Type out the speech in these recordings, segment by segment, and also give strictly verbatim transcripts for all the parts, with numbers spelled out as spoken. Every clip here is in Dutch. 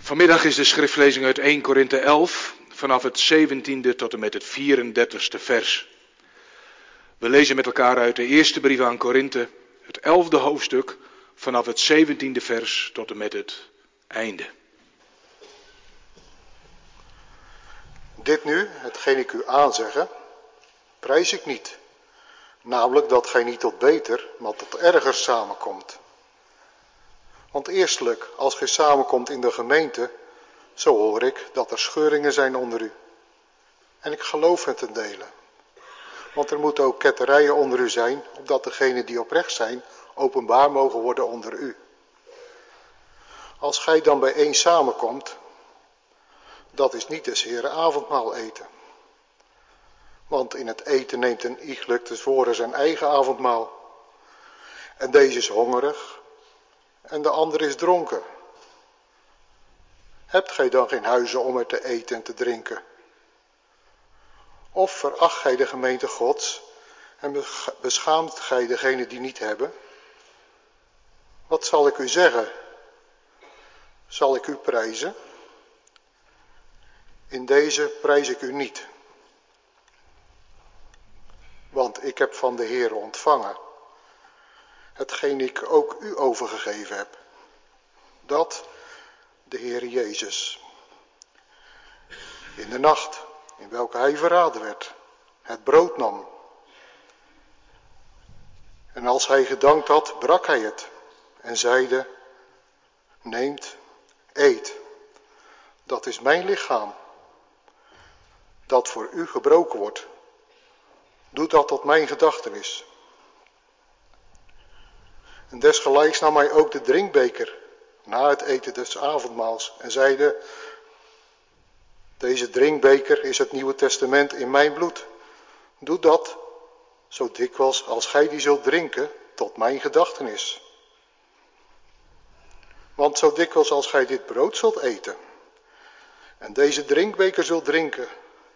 Vanmiddag is de schriftlezing uit Eerste Korinthe elf, vanaf het zeventiende tot en met het vierendertigste vers. We lezen met elkaar uit de eerste brief aan Korinthe, het elfde hoofdstuk, vanaf het zeventiende vers tot en met het einde. Dit nu, hetgeen ik u aanzegge, prijs ik niet. Namelijk dat gij niet tot beter, maar tot erger samenkomt. Want eerstelijk, als gij samenkomt in de gemeente, zo hoor ik dat er scheuringen zijn onder u. En ik geloof het ten dele. Want er moeten ook ketterijen onder u zijn, opdat degenen die oprecht zijn, openbaar mogen worden onder u. Als gij dan bijeen samenkomt, dat is niet des Heeren avondmaal eten. Want in het eten neemt een iegelijk tevoren zijn eigen avondmaal. En deze is hongerig en de ander is dronken. Hebt gij dan geen huizen om er te eten en te drinken? Of veracht gij de gemeente Gods en beschaamt gij degenen die niet hebben? Wat zal ik u zeggen? Zal ik u prijzen? In deze prijs ik u niet. Want ik heb van de Heere ontvangen hetgeen ik ook u overgegeven heb. Dat de Heere Jezus in de nacht in welke hij verraden werd, het brood nam. En als hij gedankt had, brak hij het en zeide: neemt, eet, dat is mijn lichaam, dat voor u gebroken wordt. Doe dat tot mijn gedachtenis. En desgelijks nam hij ook de drinkbeker na het eten des avondmaals en zeide: deze drinkbeker is het Nieuwe Testament in mijn bloed. Doe dat, zo dikwijls als gij die zult drinken, tot mijn gedachtenis. Want zo dikwijls als gij dit brood zult eten en deze drinkbeker zult drinken,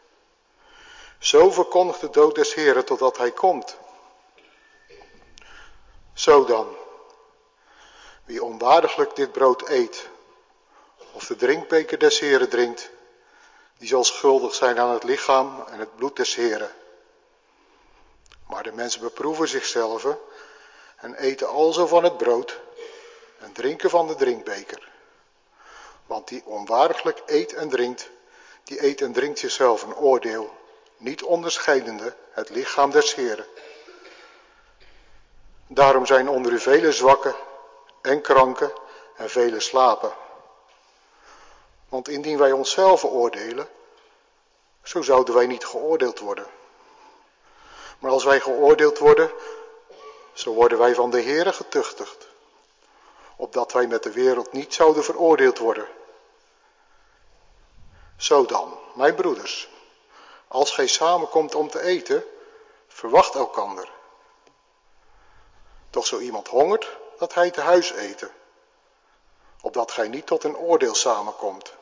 zo verkondigt de dood des Heeren totdat hij komt. Zo dan, wie onwaardiglijk dit brood eet, of de drinkbeker des Heeren drinkt, die zal schuldig zijn aan het lichaam en het bloed des Heeren. Maar de mensen beproeven zichzelf en eten alzo van het brood en drinken van de drinkbeker. Want die onwaardiglijk eet en drinkt, die eet en drinkt zichzelf een oordeel, niet onderscheidende het lichaam des Heeren. Daarom zijn onder u vele zwakken en kranken en vele slapen. Want indien wij onszelf oordelen, zo zouden wij niet geoordeeld worden. Maar als wij geoordeeld worden, zo worden wij van de Heere getuchtigd, opdat wij met de wereld niet zouden veroordeeld worden. Zo dan, mijn broeders, als gij samenkomt om te eten, verwacht elkander. Doch zo iemand hongert, dat hij te huis eten, opdat gij niet tot een oordeel samenkomt.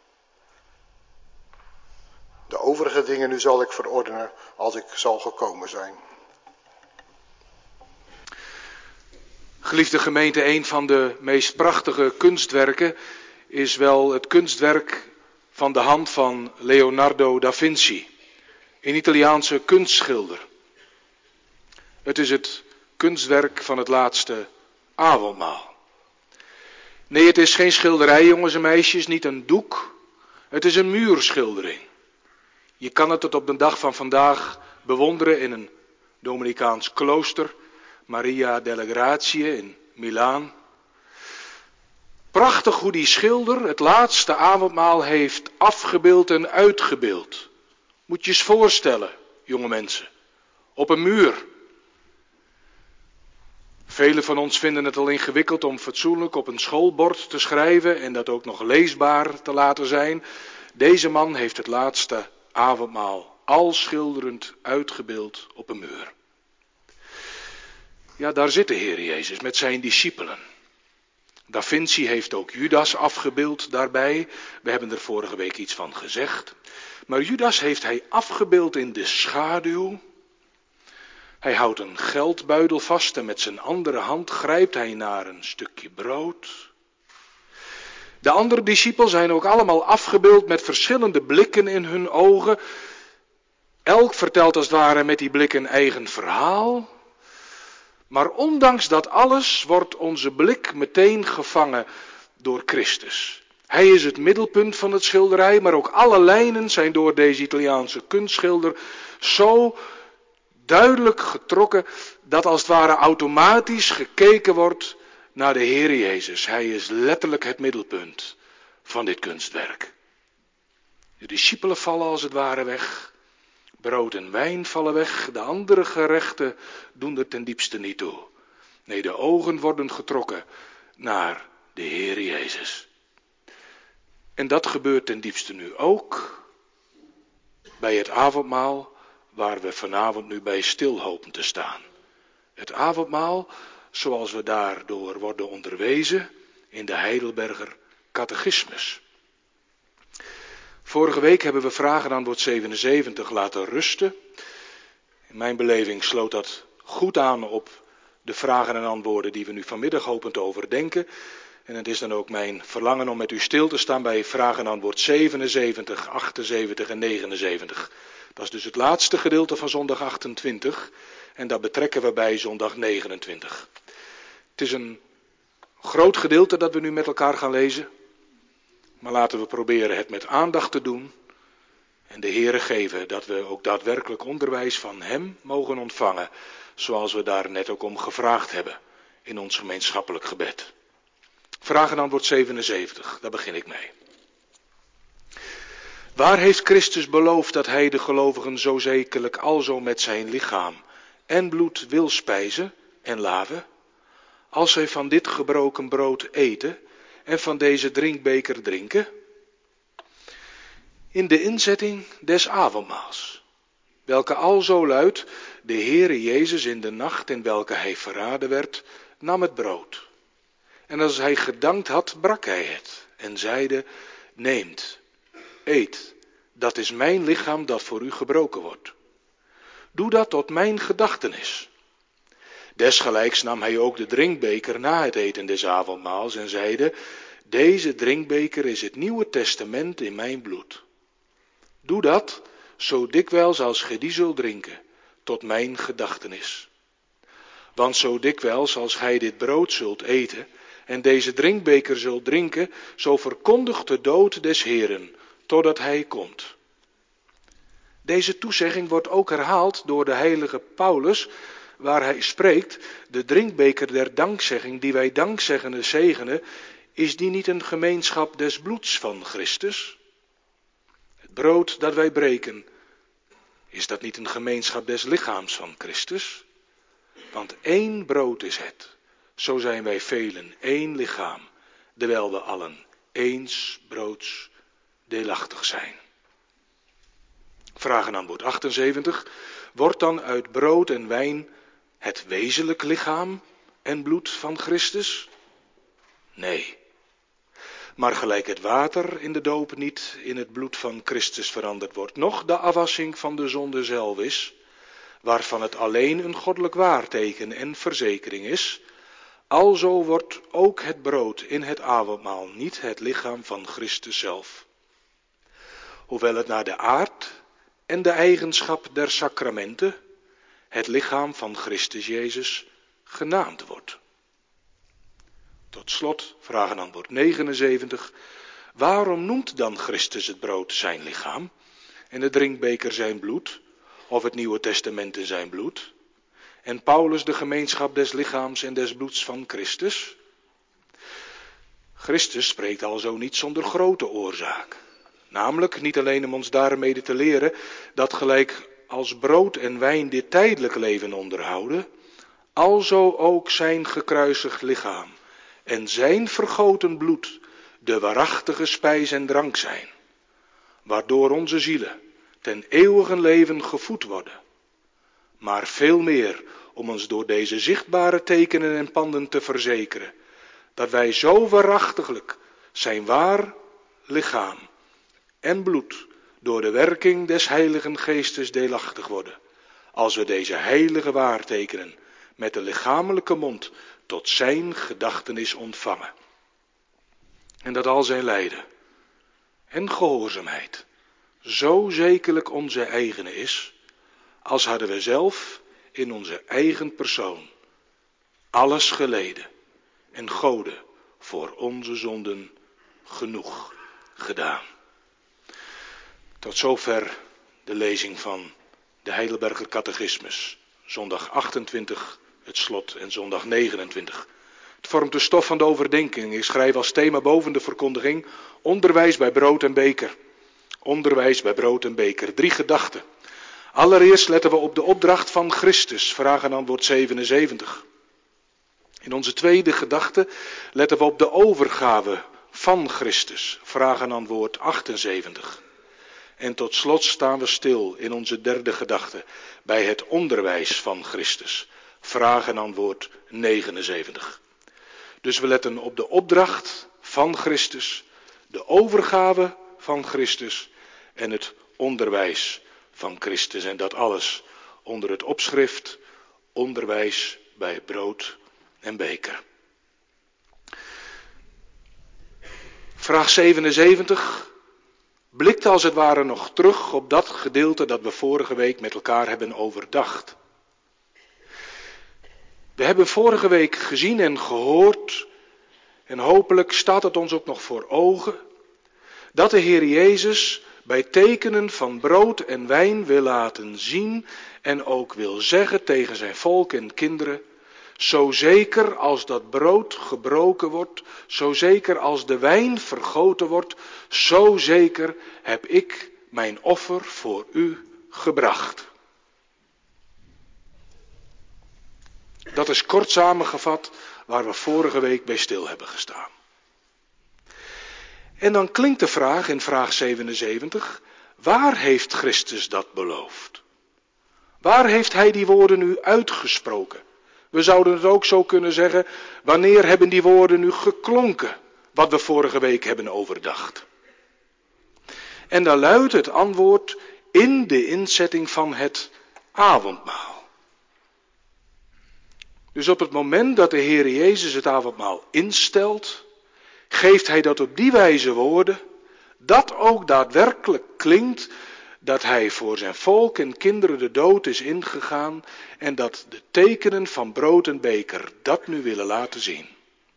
De overige dingen nu zal ik verordenen als ik zal gekomen zijn. Geliefde gemeente, een van de meest prachtige kunstwerken is wel het kunstwerk van de hand van Leonardo da Vinci, een Italiaanse kunstschilder. Het is het kunstwerk van het laatste avondmaal. Nee, het is geen schilderij, jongens en meisjes, niet een doek. Het is een muurschildering. Je kan het tot op de dag van vandaag bewonderen in een Dominicaans klooster, Maria delle Grazie in Milaan. Prachtig hoe die schilder het laatste avondmaal heeft afgebeeld en uitgebeeld. Moet je eens voorstellen, jonge mensen, op een muur. Velen van ons vinden het al ingewikkeld om fatsoenlijk op een schoolbord te schrijven en dat ook nog leesbaar te laten zijn. Deze man heeft het laatste avondmaal al schilderend uitgebeeld op een muur. Ja, daar zit de Heer Jezus met zijn discipelen. Da Vinci heeft ook Judas afgebeeld daarbij. We hebben er vorige week iets van gezegd. Maar Judas heeft hij afgebeeld in de schaduw. Hij houdt een geldbuidel vast en met zijn andere hand grijpt hij naar een stukje brood. De andere discipelen zijn ook allemaal afgebeeld met verschillende blikken in hun ogen. Elk vertelt als het ware met die blik een eigen verhaal. Maar ondanks dat alles wordt onze blik meteen gevangen door Christus. Hij is het middelpunt van het schilderij, maar ook alle lijnen zijn door deze Italiaanse kunstschilder zo duidelijk getrokken dat als het ware automatisch gekeken wordt naar de Heer Jezus. Hij is letterlijk het middelpunt van dit kunstwerk. De discipelen vallen als het ware weg. Brood en wijn vallen weg. De andere gerechten doen er ten diepste niet toe. Nee, de ogen worden getrokken naar de Heer Jezus. En dat gebeurt ten diepste nu ook bij het avondmaal waar we vanavond nu bij stil hopen te staan. Het avondmaal zoals we daardoor worden onderwezen in de Heidelberger Catechismus. Vorige week hebben we vragen aan antwoord zevenenzeventig laten rusten. In mijn beleving sloot dat goed aan op de vragen en antwoorden die we nu vanmiddag hopen te overdenken. En het is dan ook mijn verlangen om met u stil te staan bij vragen en antwoord zevenenzeventig, achtenzeventig en negenenzeventig. Dat is dus het laatste gedeelte van zondag achtentwintig en dat betrekken we bij zondag negenentwintig. Het is een groot gedeelte dat we nu met elkaar gaan lezen. Maar laten we proberen het met aandacht te doen. En de Heere geven dat we ook daadwerkelijk onderwijs van Hem mogen ontvangen. Zoals we daar net ook om gevraagd hebben in ons gemeenschappelijk gebed. Vraag en antwoord zevenenzeventig, daar begin ik mee. Waar heeft Christus beloofd dat Hij de gelovigen zo zekerlijk alzo met zijn lichaam en bloed wil spijzen en laven? Als zij van dit gebroken brood eten en van deze drinkbeker drinken? In de inzetting des avondmaals, welke alzo luidt: de Heere Jezus in de nacht in welke Hij verraden werd, nam het brood. En als Hij gedankt had, brak Hij het en zeide: neemt, eet, dat is mijn lichaam dat voor u gebroken wordt. Doe dat tot mijn gedachtenis. Desgelijks nam Hij ook de drinkbeker na het eten des avondmaals en zeide: deze drinkbeker is het Nieuwe Testament in mijn bloed. Doe dat zo dikwijls als gij die zult drinken, tot mijn gedachtenis. Want zo dikwijls als gij dit brood zult eten en deze drinkbeker zult drinken, zo verkondigt de dood des Heeren, totdat Hij komt. Deze toezegging wordt ook herhaald door de heilige Paulus, waar hij spreekt: de drinkbeker der dankzegging die wij dankzeggende zegenen, is die niet een gemeenschap des bloeds van Christus? Het brood dat wij breken, is dat niet een gemeenschap des lichaams van Christus? Want één brood is het, zo zijn wij velen, één lichaam, terwijl we allen eens broods deelachtig zijn. Vraag en antwoord achtenzeventig. Wordt dan uit brood en wijn het wezenlijk lichaam en bloed van Christus? Nee. Maar gelijk het water in de doop niet in het bloed van Christus veranderd wordt, noch de afwassing van de zonde zelf is, waarvan het alleen een goddelijk waarteken en verzekering is, alzo wordt ook het brood in het avondmaal niet het lichaam van Christus zelf. Hoewel het naar de aard en de eigenschap der sacramenten het lichaam van Christus Jezus genaamd wordt. Tot slot, vraag en antwoord negenenzeventig. Waarom noemt dan Christus het brood zijn lichaam en de drinkbeker zijn bloed, of het Nieuwe Testament in zijn bloed, en Paulus de gemeenschap des lichaams en des bloeds van Christus? Christus spreekt alzo niet zonder grote oorzaak. Namelijk niet alleen om ons daarmede te leren dat gelijk als brood en wijn dit tijdelijk leven onderhouden, alzo ook zijn gekruisigd lichaam en zijn vergoten bloed de waarachtige spijs en drank zijn, waardoor onze zielen ten eeuwigen leven gevoed worden. Maar veel meer om ons door deze zichtbare tekenen en panden te verzekeren, dat wij zo waarachtiglijk zijn waar lichaam en bloed door de werking des Heiligen Geestes deelachtig worden, als we deze heilige waartekenen met de lichamelijke mond tot zijn gedachtenis ontvangen. En dat al zijn lijden en gehoorzaamheid zo zekerlijk onze eigene is, als hadden we zelf in onze eigen persoon alles geleden en Gode voor onze zonden genoeg gedaan. Tot zover de lezing van de Heidelberger Catechismus, zondag achtentwintig het slot en zondag negenentwintig. Het vormt de stof van de overdenking. Ik schrijf als thema boven de verkondiging: onderwijs bij brood en beker. Onderwijs bij brood en beker. Drie gedachten. Allereerst letten we op de opdracht van Christus, vraag en antwoord zevenenzeventig. In onze tweede gedachte letten we op de overgave van Christus, vraag en antwoord achtenzeventig. En tot slot staan we stil in onze derde gedachte bij het onderwijs van Christus, vraag en antwoord negenenzeventig. Dus we letten op de opdracht van Christus, de overgave van Christus en het onderwijs van Christus. En dat alles onder het opschrift onderwijs bij brood en beker. Vraag zevenenzeventig blikt als het ware nog terug op dat gedeelte dat we vorige week met elkaar hebben overdacht. We hebben vorige week gezien en gehoord, en hopelijk staat het ons ook nog voor ogen, dat de Heer Jezus bij tekenen van brood en wijn wil laten zien en ook wil zeggen tegen zijn volk en kinderen: zo zeker als dat brood gebroken wordt, zo zeker als de wijn vergoten wordt, zo zeker heb ik mijn offer voor u gebracht. Dat is kort samengevat waar we vorige week bij stil hebben gestaan. En dan klinkt de vraag in vraag zevenenzeventig, waar heeft Christus dat beloofd? Waar heeft hij die woorden nu uitgesproken? We zouden het ook zo kunnen zeggen, wanneer hebben die woorden nu geklonken, wat we vorige week hebben overdacht? En dan luidt het antwoord in de inzetting van het avondmaal. Dus op het moment dat de Heer Jezus het avondmaal instelt, geeft hij dat op die wijze woorden, dat ook daadwerkelijk klinkt dat hij voor zijn volk en kinderen de dood is ingegaan en dat de tekenen van brood en beker dat nu willen laten zien.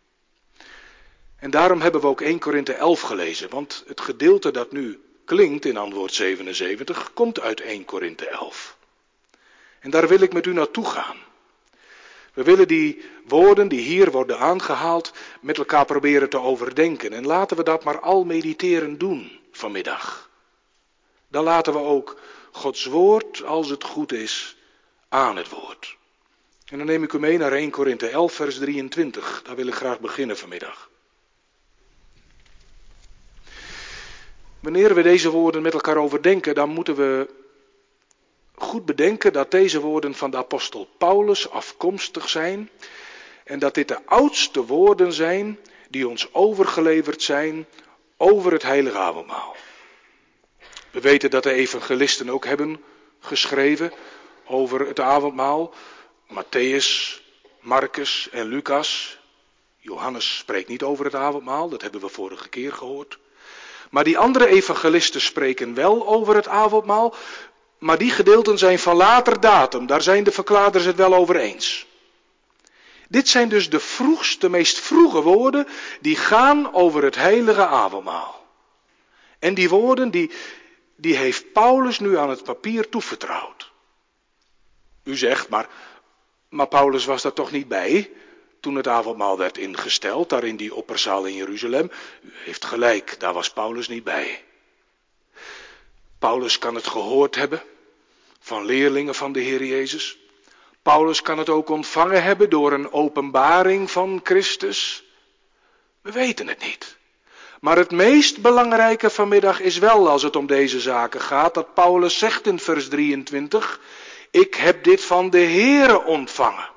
En daarom hebben we ook eerste Korinthe elf gelezen, want het gedeelte dat nu klinkt in antwoord zevenenzeventig komt uit eerste Korinthe elf. En daar wil ik met u naartoe gaan. We willen die woorden die hier worden aangehaald met elkaar proberen te overdenken. En laten we dat maar al mediteren doen vanmiddag. Dan laten we ook Gods woord, als het goed is, aan het woord. En dan neem ik u mee naar eerste Korinthe elf vers drieëntwintig. Daar wil ik graag beginnen vanmiddag. Wanneer we deze woorden met elkaar overdenken, dan moeten we goed bedenken dat deze woorden van de apostel Paulus afkomstig zijn en dat dit de oudste woorden zijn die ons overgeleverd zijn over het heilige avondmaal. We weten dat de evangelisten ook hebben geschreven over het avondmaal. Matthäus, Marcus en Lucas. Johannes spreekt niet over het avondmaal, dat hebben we vorige keer gehoord. Maar die andere evangelisten spreken wel over het avondmaal. Maar die gedeelten zijn van later datum, daar zijn de verklaarders het wel over eens. Dit zijn dus de vroegste, meest vroege woorden die gaan over het heilige avondmaal. En die woorden die, die heeft Paulus nu aan het papier toevertrouwd. U zegt, maar, maar Paulus was daar toch niet bij toen het avondmaal werd ingesteld, daar in die opperzaal in Jeruzalem. U heeft gelijk, daar was Paulus niet bij. Paulus kan het gehoord hebben van leerlingen van de Heer Jezus. Paulus kan het ook ontvangen hebben door een openbaring van Christus. We weten het niet. Maar het meest belangrijke vanmiddag is wel, als het om deze zaken gaat, dat Paulus zegt in vers drieëntwintig, ik heb dit van de Heere ontvangen.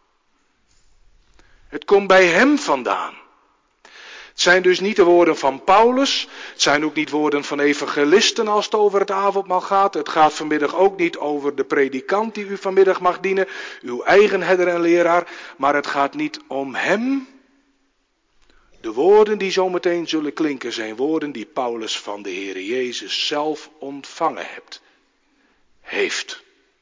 Het komt bij hem vandaan. Het zijn dus niet de woorden van Paulus, het zijn ook niet woorden van evangelisten als het over het avondmaal gaat. Het gaat vanmiddag ook niet over de predikant die u vanmiddag mag dienen, uw eigen herder en leraar, maar het gaat niet om hem. De woorden die zometeen zullen klinken zijn woorden die Paulus van de Heere Jezus zelf ontvangen hebt. Heeft.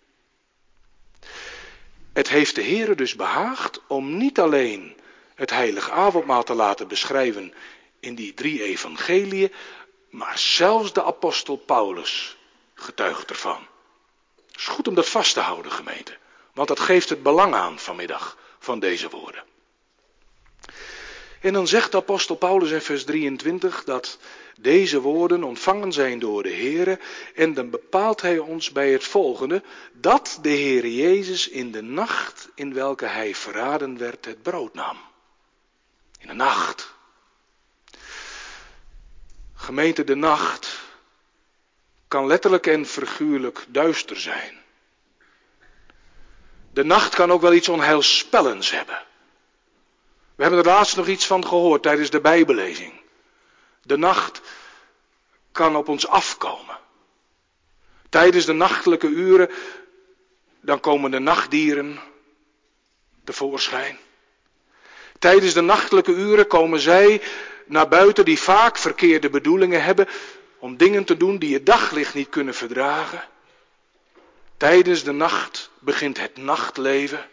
Het heeft de Heere dus behaagd om niet alleen het heilige avondmaal te laten beschrijven in die drie evangeliën, maar zelfs de apostel Paulus getuigt ervan. Het is goed om dat vast te houden, gemeente, want dat geeft het belang aan vanmiddag van deze woorden. En dan zegt de apostel Paulus in vers drieëntwintig dat deze woorden ontvangen zijn door de Heere. En dan bepaalt hij ons bij het volgende, dat de Heere Jezus in de nacht in welke hij verraden werd het brood nam. In de nacht. Gemeente, de nacht kan letterlijk en figuurlijk duister zijn. De nacht kan ook wel iets onheilspellends hebben. We hebben er laatst nog iets van gehoord tijdens de Bijbellezing. De nacht kan op ons afkomen. Tijdens de nachtelijke uren, dan komen de nachtdieren tevoorschijn. Tijdens de nachtelijke uren komen zij naar buiten die vaak verkeerde bedoelingen hebben om dingen te doen die het daglicht niet kunnen verdragen. Tijdens de nacht begint het nachtleven.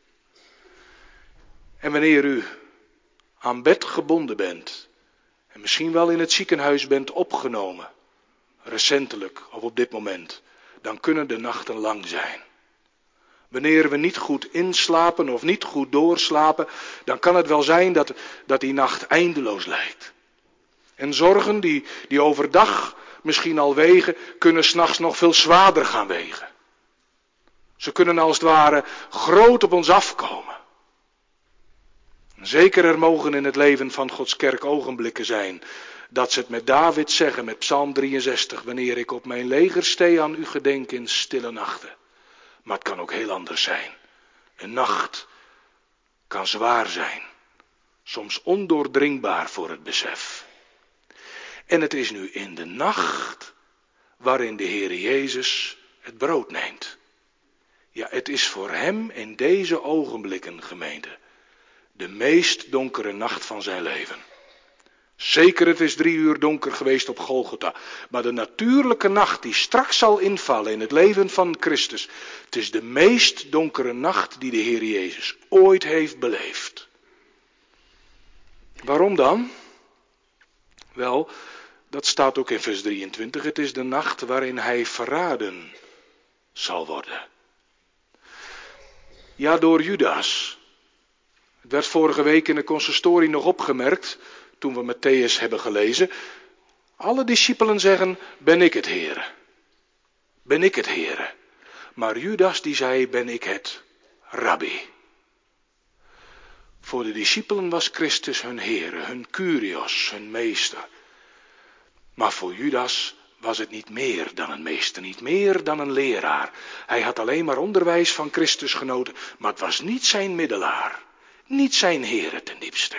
En wanneer u aan bed gebonden bent en misschien wel in het ziekenhuis bent opgenomen, recentelijk of op dit moment, dan kunnen de nachten lang zijn. Wanneer we niet goed inslapen of niet goed doorslapen, dan kan het wel zijn dat, dat die nacht eindeloos lijkt. En zorgen die, die overdag misschien al wegen, kunnen 's nachts nog veel zwaarder gaan wegen. Ze kunnen als het ware groot op ons afkomen. Zeker er mogen in het leven van Gods kerk ogenblikken zijn dat ze het met David zeggen met Psalm drieënzestig. Wanneer ik op mijn leger stee aan u gedenk in stille nachten. Maar het kan ook heel anders zijn. Een nacht kan zwaar zijn. Soms ondoordringbaar voor het besef. En het is nu in de nacht waarin de Heere Jezus het brood neemt. Ja, het is voor hem in deze ogenblikken, gemeente, de meest donkere nacht van zijn leven. Zeker, het is drie uur donker geweest op Golgotha. Maar de natuurlijke nacht die straks zal invallen in het leven van Christus. Het is de meest donkere nacht die de Heer Jezus ooit heeft beleefd. Waarom dan? Wel, dat staat ook in vers drieëntwintig. Het is de nacht waarin hij verraden zal worden. Ja, door Judas. Het werd vorige week in de consistorie nog opgemerkt, toen we Mattheüs hebben gelezen. Alle discipelen zeggen, ben ik het Heere. Ben ik het Heere. Maar Judas die zei, ben ik het Rabbi. Voor de discipelen was Christus hun Heere, hun Kyrios, hun meester. Maar voor Judas was het niet meer dan een meester, niet meer dan een leraar. Hij had alleen maar onderwijs van Christus genoten, maar het was niet zijn middelaar. Niet zijn Heere ten diepste.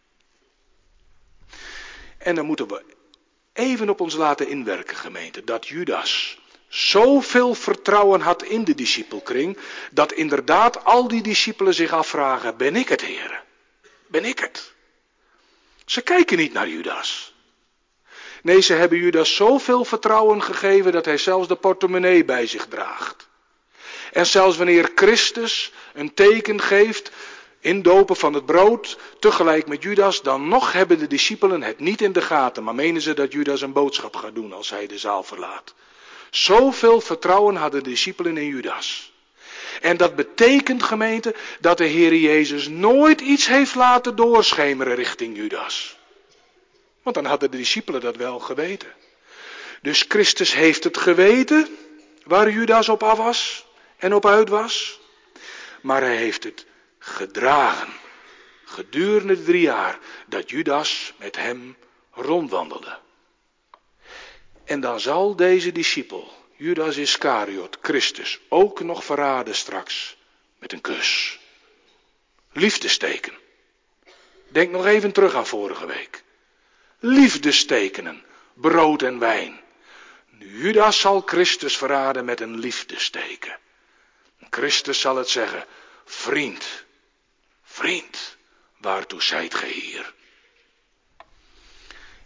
En dan moeten we even op ons laten inwerken, gemeente, dat Judas zoveel vertrouwen had in de discipelkring, dat inderdaad al die discipelen zich afvragen, ben ik het, Heere? Ben ik het? Ze kijken niet naar Judas. Nee, ze hebben Judas zoveel vertrouwen gegeven dat hij zelfs de portemonnee bij zich draagt. En zelfs wanneer Christus een teken geeft, indopen van het brood, tegelijk met Judas, dan nog hebben de discipelen het niet in de gaten, maar menen ze dat Judas een boodschap gaat doen als hij de zaal verlaat. Zoveel vertrouwen hadden de discipelen in Judas. En dat betekent, gemeente, dat de Heer Jezus nooit iets heeft laten doorschemeren richting Judas. Want dan hadden de discipelen dat wel geweten. Dus Christus heeft het geweten waar Judas op af was en op uit was. Maar hij heeft het gedragen gedurende de drie jaar dat Judas met hem rondwandelde. En dan zal deze discipel, Judas Iscariot, Christus, ook nog verraden straks met een kus. Liefdesteken. Denk nog even terug aan vorige week. Liefdestekenen, brood en wijn. Judas zal Christus verraden met een liefdesteken. Christus zal het zeggen, vriend, vriend, waartoe zijt gij hier?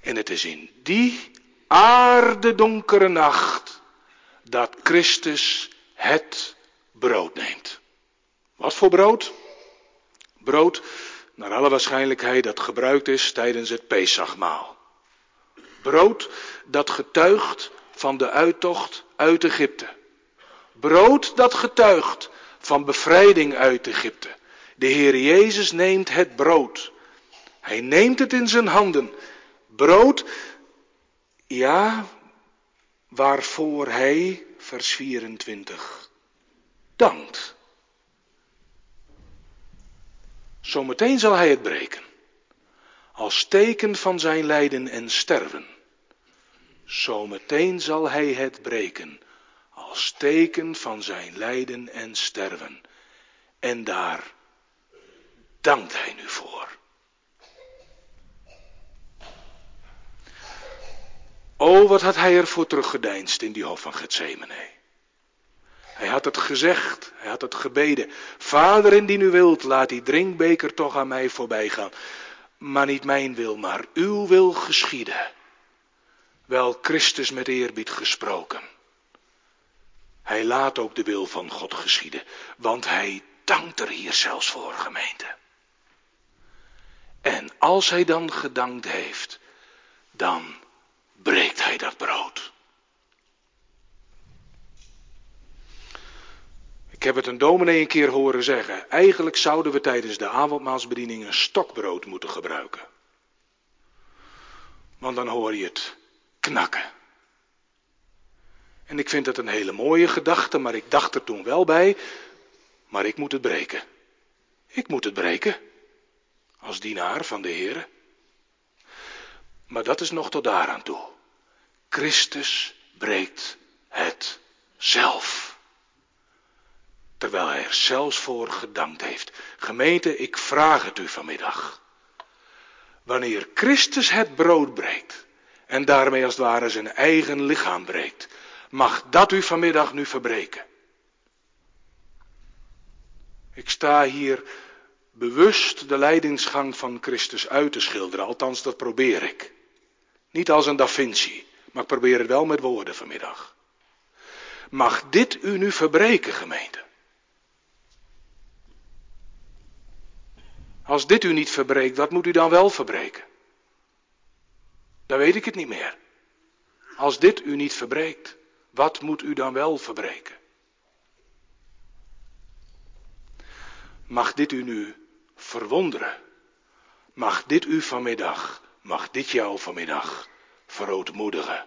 En het is in die aardedonkere nacht dat Christus het brood neemt. Wat voor brood? Brood, naar alle waarschijnlijkheid, dat gebruikt is tijdens het Pesachmaal. Brood dat getuigt van de uittocht uit Egypte. Brood dat getuigt van bevrijding uit Egypte. De Heer Jezus neemt het brood. Hij neemt het in zijn handen. Brood, ja, waarvoor hij, vers vierentwintig, dankt. Zometeen zal hij het breken. Als teken van zijn lijden en sterven. Zometeen zal hij het breken. Als teken van zijn lijden en sterven. En daar dankt hij nu voor. O, wat had hij ervoor teruggedeinsd in die hof van Getsemane. Hij had het gezegd, hij had het gebeden. Vader, indien u wilt, laat die drinkbeker toch aan mij voorbij gaan. Maar niet mijn wil, maar uw wil geschieden. Wel Christus met eerbied gesproken. Hij laat ook de wil van God geschieden. Want hij dankt er hier zelfs voor, gemeente. En als hij dan gedankt heeft, dan breekt hij dat brood. Ik heb het een dominee een keer horen zeggen. Eigenlijk zouden we tijdens de avondmaalsbediening een stokbrood moeten gebruiken. Want dan hoor je het knakken. En ik vind het een hele mooie gedachte, maar ik dacht er toen wel bij. Maar ik moet het breken. Ik moet het breken. Als dienaar van de Heere. Maar dat is nog tot daaraan toe. Christus breekt het zelf. Terwijl hij er zelfs voor gedankt heeft. Gemeente, ik vraag het u vanmiddag. Wanneer Christus het brood breekt. En daarmee als het ware zijn eigen lichaam breekt. Mag dat u vanmiddag nu verbreken. Ik sta hier bewust de leidingsgang van Christus uit te schilderen. Althans, dat probeer ik. Niet als een Da Vinci. Maar ik probeer het wel met woorden vanmiddag. Mag dit u nu verbreken, gemeente? Als dit u niet verbreekt, wat moet u dan wel verbreken? Dan weet ik het niet meer. Als dit u niet verbreekt, wat moet u dan wel verbreken? Mag dit u nu verwonderen? Mag dit u vanmiddag, mag dit jou vanmiddag verootmoedigen?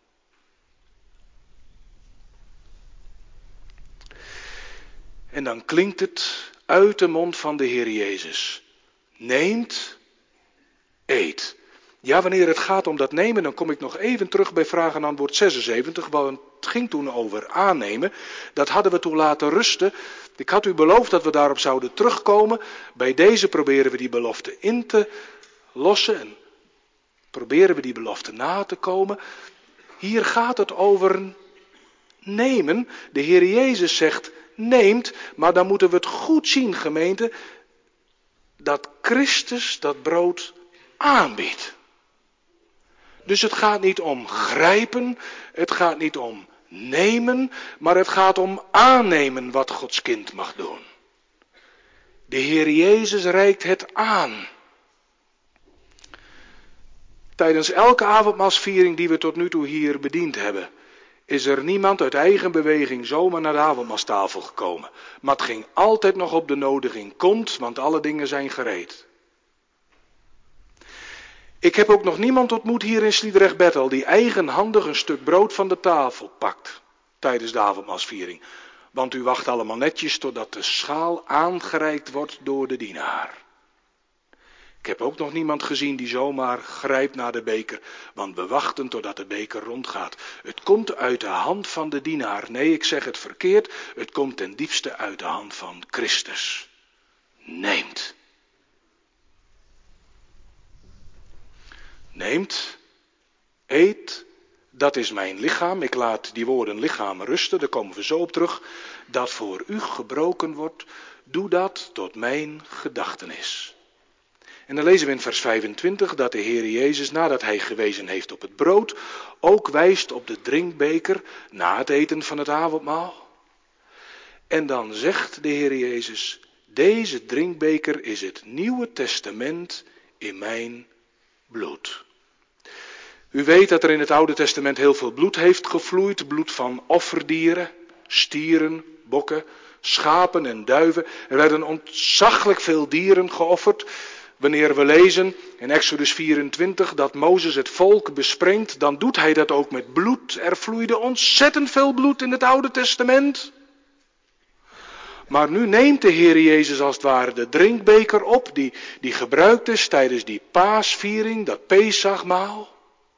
En dan klinkt het uit de mond van de Heer Jezus. Neemt, eet. Ja, wanneer het gaat om dat nemen, dan kom ik nog even terug bij vraag en antwoord zesenzeventig. Want het ging toen over aannemen. Dat hadden we toen laten rusten. Ik had u beloofd dat we daarop zouden terugkomen. Bij deze proberen we die belofte in te lossen. En proberen we die belofte na te komen. Hier gaat het over nemen. De Heer Jezus zegt neemt, maar dan moeten we het goed zien, gemeente. Dat Christus dat brood aanbiedt. Dus het gaat niet om grijpen, het gaat niet om nemen, maar het gaat om aannemen wat Gods kind mag doen. De Heer Jezus reikt het aan. Tijdens elke avondmaalsviering die we tot nu toe hier bediend hebben, is er niemand uit eigen beweging zomaar naar de avondmaalstafel gekomen. Maar het ging altijd nog op de nodiging. Komt, want alle dingen zijn gereed. Ik heb ook nog niemand ontmoet hier in Sliedrecht-Bethel die eigenhandig een stuk brood van de tafel pakt tijdens de avondmaalsviering. Want u wacht allemaal netjes totdat de schaal aangereikt wordt door de dienaar. Ik heb ook nog niemand gezien die zomaar grijpt naar de beker, want we wachten totdat de beker rondgaat. Het komt uit de hand van de dienaar. Nee, ik zeg het verkeerd. Het komt ten diepste uit de hand van Christus. Neemt. Neemt, eet, dat is mijn lichaam. Ik laat die woorden lichaam rusten, daar komen we zo op terug. Dat voor u gebroken wordt, doe dat tot mijn gedachtenis. En dan lezen we in vers vijfentwintig dat de Heer Jezus, nadat hij gewezen heeft op het brood, ook wijst op de drinkbeker na het eten van het avondmaal. En dan zegt de Heer Jezus, deze drinkbeker is het Nieuwe Testament in mijn bloed. U weet dat er in het Oude Testament heel veel bloed heeft gevloeid. Bloed van offerdieren, stieren, bokken, schapen en duiven. Er werden ontzaglijk veel dieren geofferd. Wanneer we lezen in Exodus vierentwintig dat Mozes het volk besprengt, dan doet hij dat ook met bloed. Er vloeide ontzettend veel bloed in het Oude Testament. Maar nu neemt de Heer Jezus als het ware de drinkbeker op die, die gebruikt is tijdens die paasviering, dat Pesachmaal.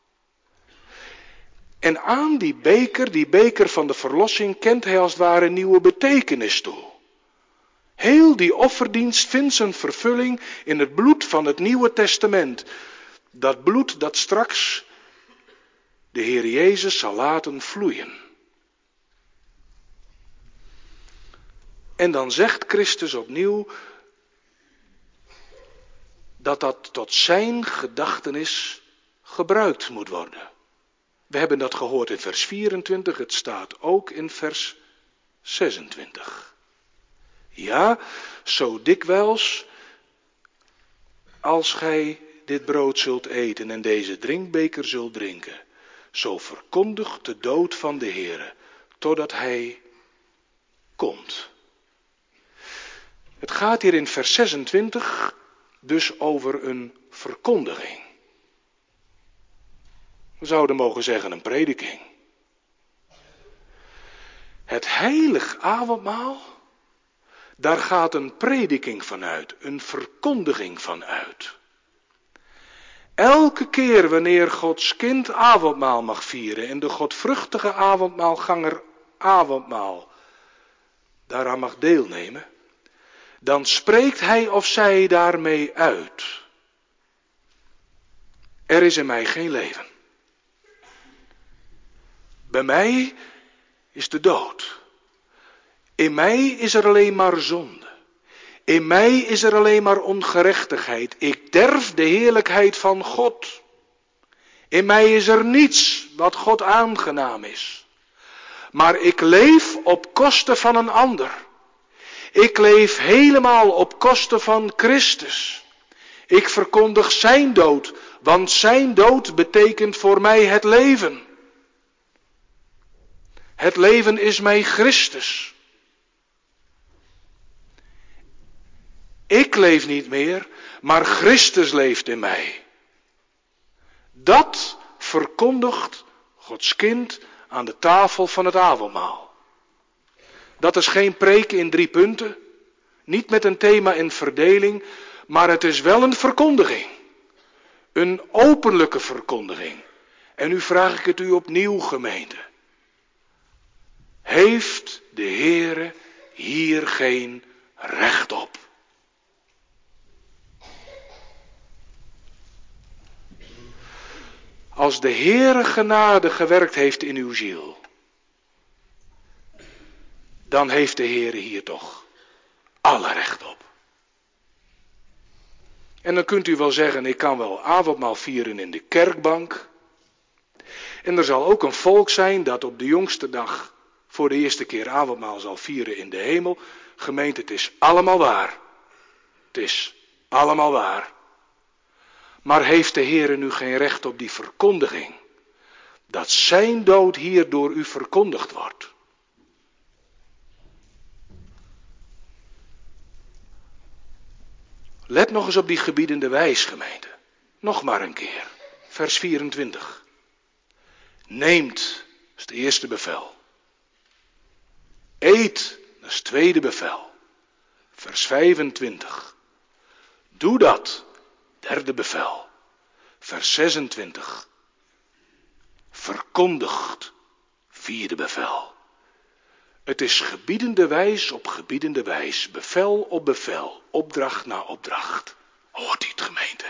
En aan die beker, die beker van de verlossing, kent hij als het ware een nieuwe betekenis toe. Heel die offerdienst vindt zijn vervulling in het bloed van het Nieuwe Testament. Dat bloed dat straks de Heer Jezus zal laten vloeien. En dan zegt Christus opnieuw dat dat tot zijn gedachtenis gebruikt moet worden. We hebben dat gehoord in vers vierentwintig, het staat ook in vers zesentwintig. Ja, zo dikwijls als gij dit brood zult eten en deze drinkbeker zult drinken, zo verkondigt de dood van de Heere, totdat hij komt. Het gaat hier in vers zesentwintig dus over een verkondiging. We zouden mogen zeggen een prediking. Het heilig avondmaal, daar gaat een prediking van uit, een verkondiging van uit. Elke keer wanneer Gods kind avondmaal mag vieren en de godvruchtige avondmaalganger avondmaal daaraan mag deelnemen, dan spreekt hij of zij daarmee uit. Er is in mij geen leven. Bij mij is de dood. In mij is er alleen maar zonde. In mij is er alleen maar ongerechtigheid. Ik derf de heerlijkheid van God. In mij is er niets wat God aangenaam is. Maar ik leef op kosten van een ander. Ik leef helemaal op kosten van Christus. Ik verkondig zijn dood, want zijn dood betekent voor mij het leven. Het leven is mij Christus. Ik leef niet meer, maar Christus leeft in mij. Dat verkondigt Gods kind aan de tafel van het avondmaal. Dat is geen preek in drie punten, niet met een thema in verdeling, maar het is wel een verkondiging. Een openlijke verkondiging. En nu vraag ik het u opnieuw, gemeente. Heeft de Heere hier geen recht op? Als de Heere genade gewerkt heeft in uw ziel, dan heeft de Heere hier toch alle recht op. En dan kunt u wel zeggen, ik kan wel avondmaal vieren in de kerkbank. En er zal ook een volk zijn dat op de jongste dag voor de eerste keer avondmaal zal vieren in de hemel. Gemeente, het is allemaal waar. Het is allemaal waar. Maar heeft de Heere nu geen recht op die verkondiging? Dat zijn dood hier door u verkondigd wordt. Let nog eens op die gebiedende wijs, gemeente. Nog maar een keer. Vers vierentwintig. Neemt, dat is het eerste bevel. Eet, dat is het tweede bevel. Vers vijfentwintig. Doe dat, derde bevel. Vers zesentwintig. Verkondigt, vierde bevel. Het is gebiedende wijs op gebiedende wijs, bevel op bevel, opdracht na opdracht. Hoort u het, gemeente?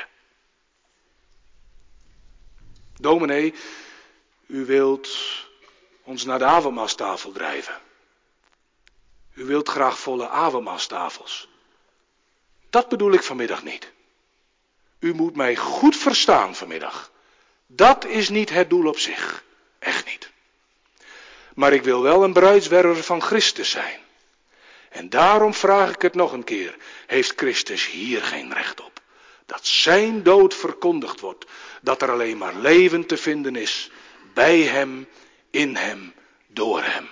Dominee, u wilt ons naar de avondmaalstafel drijven. U wilt graag volle avondmaalstafels. Dat bedoel ik vanmiddag niet. U moet mij goed verstaan vanmiddag. Dat is niet het doel op zich. Echt niet. Maar ik wil wel een bruidswerver van Christus zijn. En daarom vraag ik het nog een keer. Heeft Christus hier geen recht op? Dat zijn dood verkondigd wordt. Dat er alleen maar leven te vinden is. Bij hem, in hem, door hem.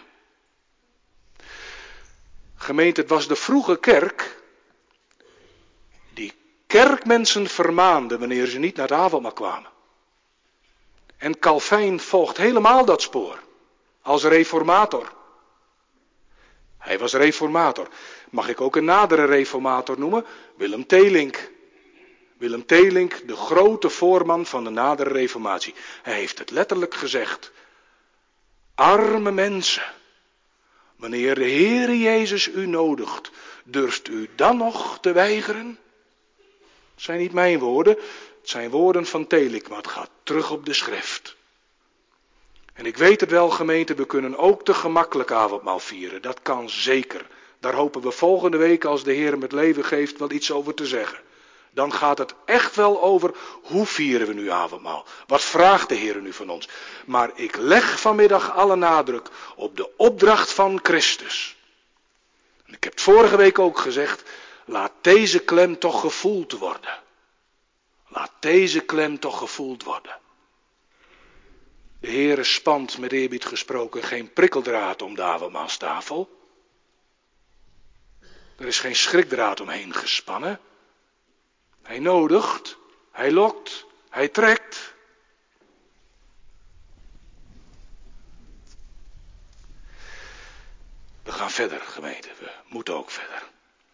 Gemeente, het was de vroege kerk die kerkmensen vermaande wanneer ze niet naar het avondmaal kwamen. En Calvijn volgt helemaal dat spoor. Als reformator. Hij was reformator. Mag ik ook een nadere reformator noemen? Willem Teelink. Willem Teelink, de grote voorman van de nadere reformatie. Hij heeft het letterlijk gezegd. Arme mensen. Wanneer de Heere Jezus u nodigt, durft u dan nog te weigeren? Het zijn niet mijn woorden, het zijn woorden van Teelink, maar het gaat terug op de schrift. En ik weet het wel, gemeente, we kunnen ook te gemakkelijk avondmaal vieren. Dat kan zeker. Daar hopen we volgende week, als de Heer hem het leven geeft, wel iets over te zeggen. Dan gaat het echt wel over, hoe vieren we nu avondmaal? Wat vraagt de Heer nu van ons? Maar ik leg vanmiddag alle nadruk op de opdracht van Christus. En ik heb het vorige week ook gezegd, laat deze klem toch gevoeld worden. Laat deze klem toch gevoeld worden. De Heere spant, met eerbied gesproken, geen prikkeldraad om de avondmaalstafel. Er is geen schrikdraad omheen gespannen. Hij nodigt, hij lokt, hij trekt. We gaan verder, gemeente, we moeten ook verder.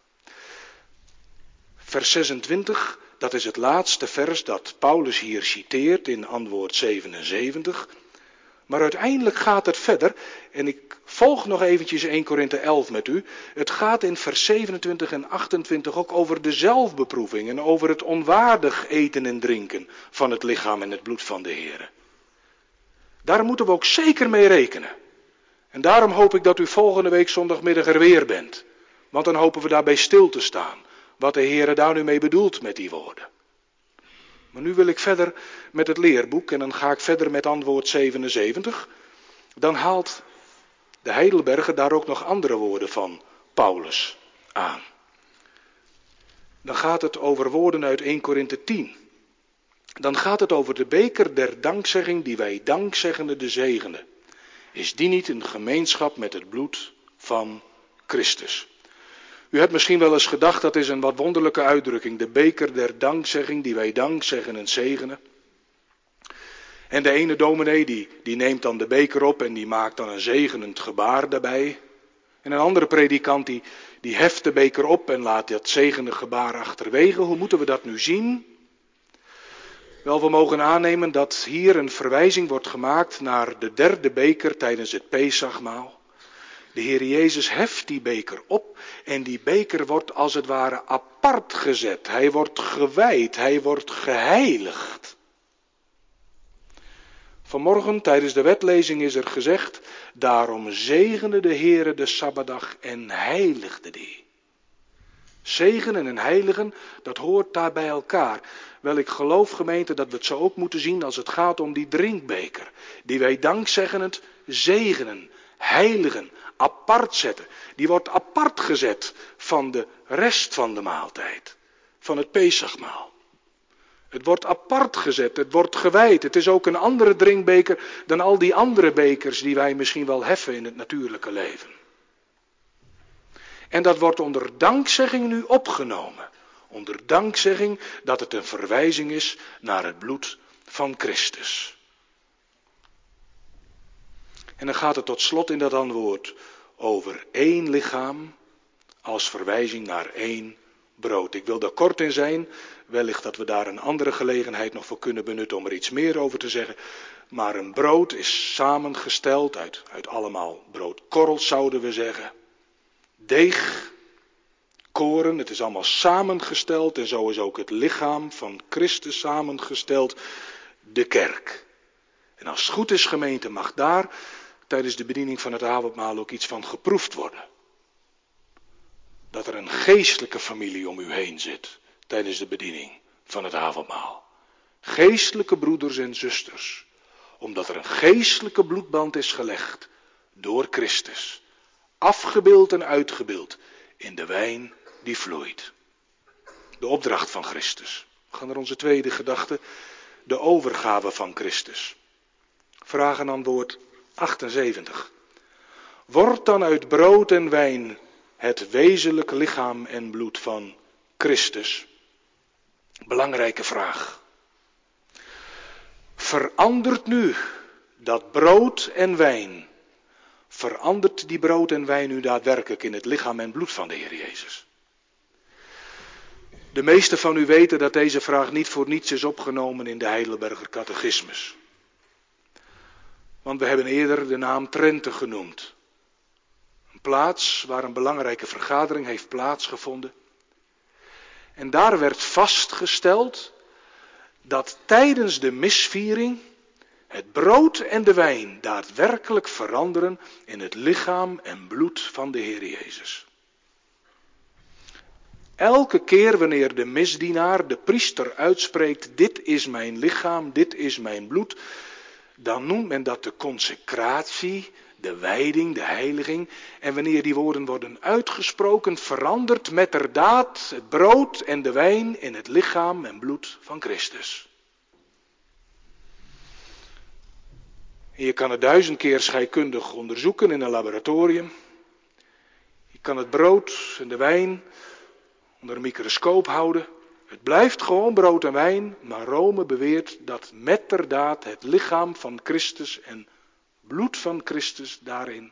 Vers zesentwintig, dat is het laatste vers dat Paulus hier citeert in antwoord zevenenzeventig. Maar uiteindelijk gaat het verder, en ik volg nog eventjes eerste Korinthe elf met u. Het gaat in vers zevenentwintig en achtentwintig ook over de zelfbeproeving en over het onwaardig eten en drinken van het lichaam en het bloed van de Heer. Daar moeten we ook zeker mee rekenen. En daarom hoop ik dat u volgende week zondagmiddag er weer bent. Want dan hopen we daarbij stil te staan. Wat de Heer daar nu mee bedoelt met die woorden. Maar nu wil ik verder met het leerboek en dan ga ik verder met antwoord zevenenzeventig. Dan haalt de Heidelberger daar ook nog andere woorden van Paulus aan. Dan gaat het over woorden uit eerste Korinthe tien. Dan gaat het over de beker der dankzegging die wij dankzeggende de zegenen. Is die niet een gemeenschap met het bloed van Christus? U hebt misschien wel eens gedacht, dat is een wat wonderlijke uitdrukking. De beker der dankzegging die wij dankzeggen en zegenen. En de ene dominee die, die neemt dan de beker op en die maakt dan een zegenend gebaar daarbij. En een andere predikant die, die heft de beker op en laat dat zegenende gebaar achterwege. Hoe moeten we dat nu zien? Wel, we mogen aannemen dat hier een verwijzing wordt gemaakt naar de derde beker tijdens het Pesachmaal. De Heer Jezus heft die beker op en die beker wordt als het ware apart gezet. Hij wordt gewijd, hij wordt geheiligd. Vanmorgen tijdens de wetlezing is er gezegd, daarom zegende de Heere de Sabbatdag en heiligde die. Zegenen en heiligen, dat hoort daar bij elkaar. Wel, ik geloof, gemeente, dat we het zo ook moeten zien als het gaat om die drinkbeker. Die wij dankzeggenend zegenen, heiligen, apart zetten. Die wordt apart gezet van de rest van de maaltijd. Van het Pesachmaal. Het wordt apart gezet, het wordt gewijd. Het is ook een andere drinkbeker dan al die andere bekers die wij misschien wel heffen in het natuurlijke leven. En dat wordt onder dankzegging nu opgenomen. Onder dankzegging dat het een verwijzing is naar het bloed van Christus. En dan gaat het tot slot in dat antwoord over één lichaam als verwijzing naar één brood. Ik wil daar kort in zijn. Wellicht dat we daar een andere gelegenheid nog voor kunnen benutten om er iets meer over te zeggen. Maar een brood is samengesteld uit, uit allemaal broodkorrels, zouden we zeggen. Deeg, koren, het is allemaal samengesteld. En zo is ook het lichaam van Christus samengesteld, de kerk. En als het goed is, gemeente, mag daar tijdens de bediening van het avondmaal ook iets van geproefd worden. Dat er een geestelijke familie om u heen zit tijdens de bediening van het avondmaal. Geestelijke broeders en zusters, omdat er een geestelijke bloedband is gelegd door Christus, afgebeeld en uitgebeeld in de wijn die vloeit. De opdracht van Christus. We gaan naar onze tweede gedachte, de overgave van Christus. Vraag en antwoord achtenzeventig. Wordt dan uit brood en wijn het wezenlijk lichaam en bloed van Christus? Belangrijke vraag. Verandert nu dat brood en wijn, verandert die brood en wijn nu daadwerkelijk in het lichaam en bloed van de Heer Jezus? De meesten van u weten dat deze vraag niet voor niets is opgenomen in de Heidelberger Catechismus. Want we hebben eerder de naam Trente genoemd. Een plaats waar een belangrijke vergadering heeft plaatsgevonden. En daar werd vastgesteld dat tijdens de misviering het brood en de wijn daadwerkelijk veranderen in het lichaam en bloed van de Heer Jezus. Elke keer wanneer de misdienaar, de priester, uitspreekt, dit is mijn lichaam, dit is mijn bloed, dan noemt men dat de consecratie, de wijding, de heiliging. En wanneer die woorden worden uitgesproken, verandert metterdaad het brood en de wijn in het lichaam en bloed van Christus. En je kan het duizend keer scheikundig onderzoeken in een laboratorium. Je kan het brood en de wijn onder een microscoop houden. Het blijft gewoon brood en wijn, maar Rome beweert dat metterdaad het lichaam van Christus en bloed van Christus daarin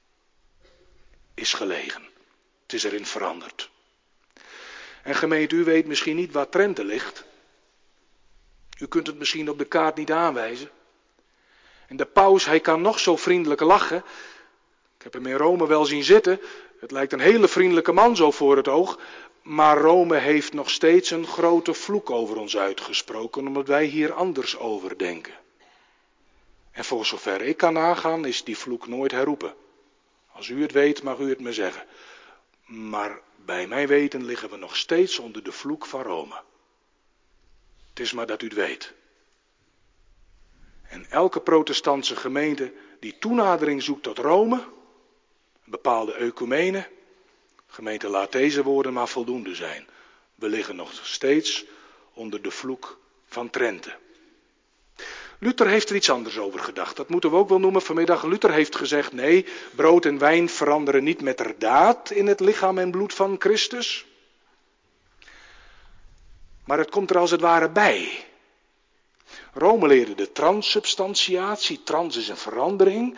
is gelegen. Het is erin veranderd. En gemeente, u weet misschien niet waar Trente ligt. U kunt het misschien op de kaart niet aanwijzen. En de paus, hij kan nog zo vriendelijk lachen. Ik heb hem in Rome wel zien zitten. Het lijkt een hele vriendelijke man zo voor het oog. Maar Rome heeft nog steeds een grote vloek over ons uitgesproken, omdat wij hier anders over denken. En voor zover ik kan nagaan, is die vloek nooit herroepen. Als u het weet, mag u het me zeggen. Maar bij mijn weten liggen we nog steeds onder de vloek van Rome. Het is maar dat u het weet. En elke protestantse gemeente die toenadering zoekt tot Rome, een bepaalde ecumene, gemeente, laat deze woorden maar voldoende zijn. We liggen nog steeds onder de vloek van Trente. Luther heeft er iets anders over gedacht. Dat moeten we ook wel noemen vanmiddag. Luther heeft gezegd, nee, brood en wijn veranderen niet metterdaad in het lichaam en bloed van Christus. Maar het komt er als het ware bij. Rome leerde de transsubstantiatie. Trans is een verandering.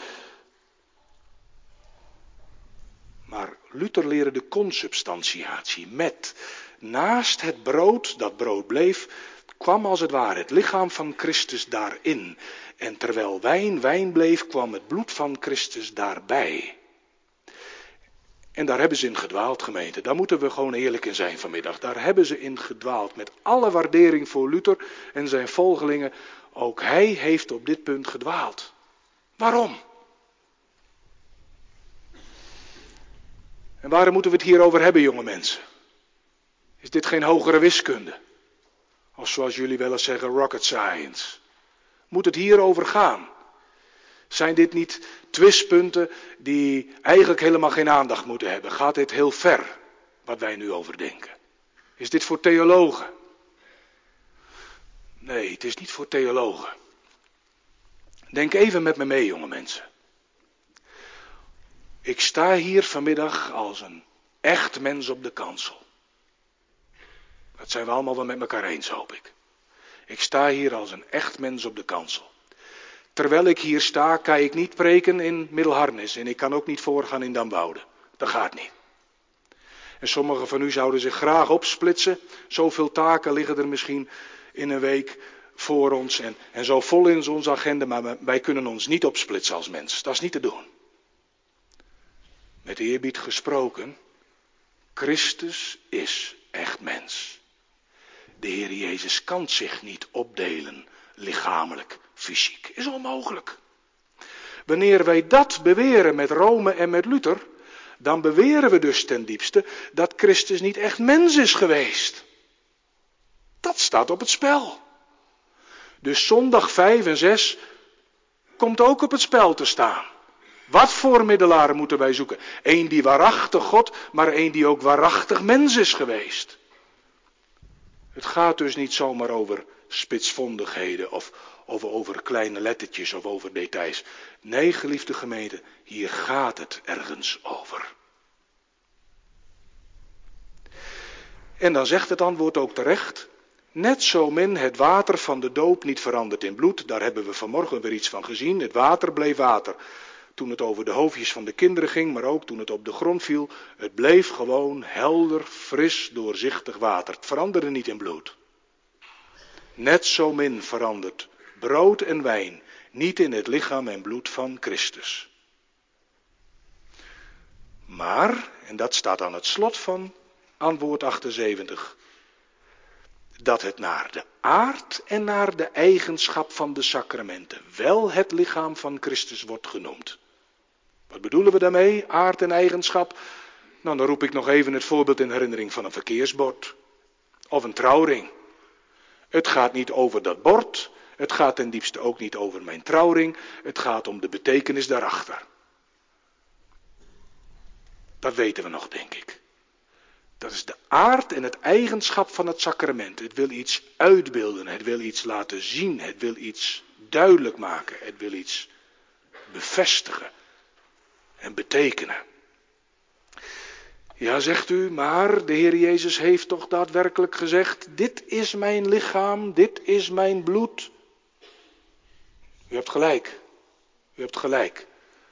Maar Luther leerde de consubstantiatie. Met, naast het brood, dat brood bleef, kwam als het ware het lichaam van Christus daarin. En terwijl wijn wijn bleef, kwam het bloed van Christus daarbij. En daar hebben ze in gedwaald, gemeente. Daar moeten we gewoon eerlijk in zijn vanmiddag. Daar hebben ze in gedwaald. Met alle waardering voor Luther en zijn volgelingen. Ook hij heeft op dit punt gedwaald. Waarom? En waarom moeten we het hierover hebben, jonge mensen? Is dit geen hogere wiskunde? Of zoals jullie wel eens zeggen, rocket science. Moet het hierover gaan? Zijn dit niet twistpunten die eigenlijk helemaal geen aandacht moeten hebben? Gaat dit heel ver, wat wij nu over denken? Is dit voor theologen? Nee, het is niet voor theologen. Denk even met me mee, jonge mensen. Ik sta hier vanmiddag als een echt mens op de kansel. Dat zijn we allemaal wel met elkaar eens, hoop ik. Ik sta hier als een echt mens op de kansel. Terwijl ik hier sta, kan ik niet preken in Middelharnis en ik kan ook niet voorgaan in Damwoude. Dat gaat niet. En sommigen van u zouden zich graag opsplitsen. Zoveel taken liggen er misschien in een week voor ons en, en zo vol in onze agenda, maar wij kunnen ons niet opsplitsen als mens. Dat is niet te doen. Met eerbied gesproken, Christus is echt mens. De Heer Jezus kan zich niet opdelen, lichamelijk, fysiek. Is onmogelijk. Wanneer wij dat beweren met Rome en met Luther, dan beweren we dus ten diepste dat Christus niet echt mens is geweest. Dat staat op het spel. Dus zondag vijf en zes komt ook op het spel te staan. Wat voor middelaar moeten wij zoeken? Eén die waarachtig God, maar één die ook waarachtig mens is geweest. Het gaat dus niet zomaar over spitsvondigheden of, of over kleine lettertjes of over details. Nee, geliefde gemeente, hier gaat het ergens over. En dan zegt het antwoord ook terecht. Net zo min het water van de doop niet verandert in bloed. Daar hebben we vanmorgen weer iets van gezien. Het water bleef water. Toen het over de hoofdjes van de kinderen ging, maar ook toen het op de grond viel. Het bleef gewoon helder, fris, doorzichtig water. Het veranderde niet in bloed. Net zo min verandert brood en wijn niet in het lichaam en bloed van Christus. Maar, en dat staat aan het slot van antwoord achtenzeventig, dat het naar de aard en naar de eigenschap van de sacramenten wel het lichaam van Christus wordt genoemd. Wat bedoelen we daarmee, aard en eigenschap? Nou, dan roep ik nog even het voorbeeld in herinnering van een verkeersbord of een trouwring. Het gaat niet over dat bord, het gaat ten diepste ook niet over mijn trouwring, het gaat om de betekenis daarachter. Dat weten we nog, denk ik. Dat is de aard en het eigenschap van het sacrament. Het wil iets uitbeelden, het wil iets laten zien, het wil iets duidelijk maken, het wil iets bevestigen en betekenen. Ja, zegt u, maar de Heer Jezus heeft toch daadwerkelijk gezegd, dit is mijn lichaam, dit is mijn bloed. U hebt gelijk, u hebt gelijk.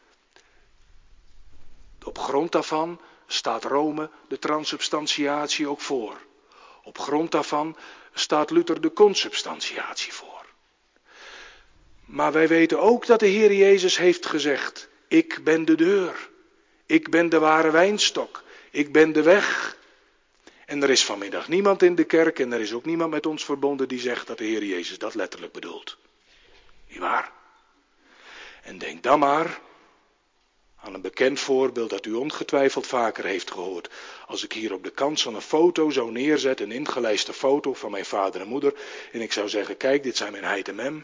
Op grond daarvan staat Rome de transubstantiatie ook voor. Op grond daarvan staat Luther de consubstantiatie voor. Maar wij weten ook dat de Heer Jezus heeft gezegd, ik ben de deur, ik ben de ware wijnstok, ik ben de weg. En er is vanmiddag niemand in de kerk en er is ook niemand met ons verbonden die zegt dat de Heer Jezus dat letterlijk bedoelt. Niet waar? En denk dan maar aan een bekend voorbeeld dat u ongetwijfeld vaker heeft gehoord. Als ik hier op de kant zo'n foto zo neerzet, een ingelijste foto van mijn vader en moeder, en ik zou zeggen, kijk, dit zijn mijn heid en mem.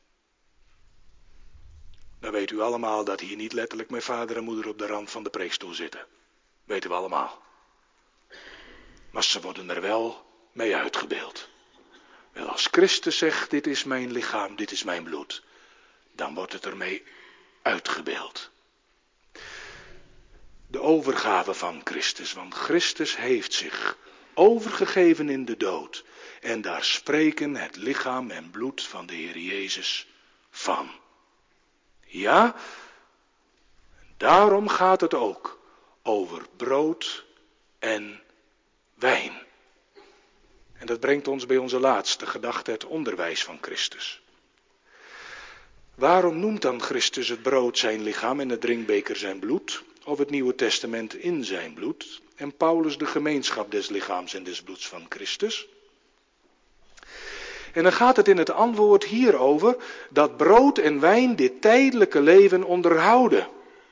Dan weet u allemaal dat hier niet letterlijk mijn vader en moeder op de rand van de preekstoel zitten. Weten we allemaal. Maar ze worden er wel mee uitgebeeld. Wel, als Christus zegt, dit is mijn lichaam, dit is mijn bloed, dan wordt het ermee uitgebeeld. De overgave van Christus, want Christus heeft zich overgegeven in de dood. En daar spreken het lichaam en bloed van de Heer Jezus van. Ja, daarom gaat het ook over brood en wijn. En dat brengt ons bij onze laatste gedachte, het onderwijs van Christus. Waarom noemt dan Christus het brood zijn lichaam en de drinkbeker zijn bloed? Of het Nieuwe Testament in zijn bloed? En Paulus de gemeenschap des lichaams en des bloeds van Christus? En dan gaat het in het antwoord hierover dat brood en wijn dit tijdelijke leven onderhouden.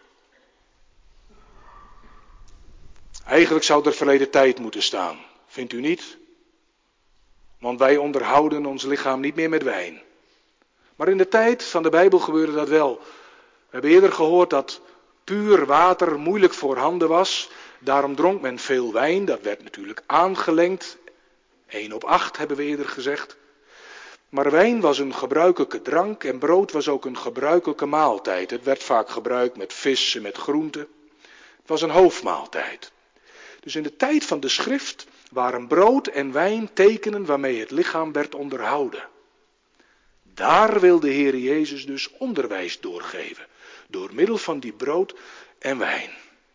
Eigenlijk zou er verleden tijd moeten staan, vindt u niet? Want wij onderhouden ons lichaam niet meer met wijn. Maar in de tijd van de Bijbel gebeurde dat wel. We hebben eerder gehoord dat puur water moeilijk voorhanden was. Daarom dronk men veel wijn. Dat werd natuurlijk aangelengd. één op acht hebben we eerder gezegd. Maar wijn was een gebruikelijke drank en brood was ook een gebruikelijke maaltijd. Het werd vaak gebruikt met vis en met groenten. Het was een hoofdmaaltijd. Dus in de tijd van de schrift waren brood en wijn tekenen waarmee het lichaam werd onderhouden. Daar wil de Heer Jezus dus onderwijs doorgeven. Door middel van die brood en wijn.